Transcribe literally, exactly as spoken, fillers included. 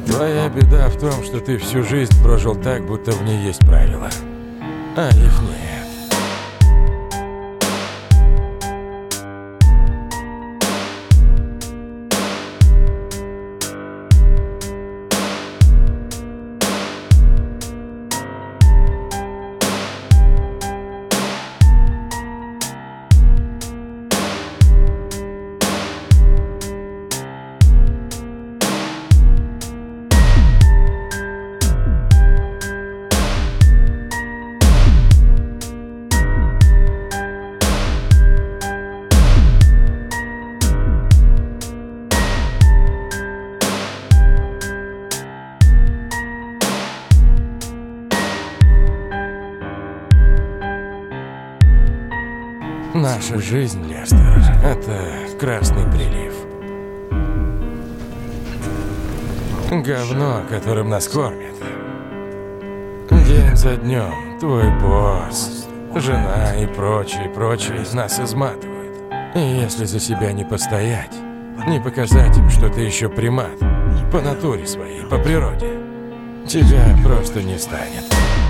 Твоя беда в том, что ты всю жизнь прожил так, будто в ней есть правила, а их нет. Наша жизнь, Лестер, это красный прилив. Говно, которым нас кормят. День за днем твой босс, жена и прочие, прочие нас изматывают. И если за себя не постоять, не показать им, что ты еще примат, по натуре своей, по природе, тебя просто не станет.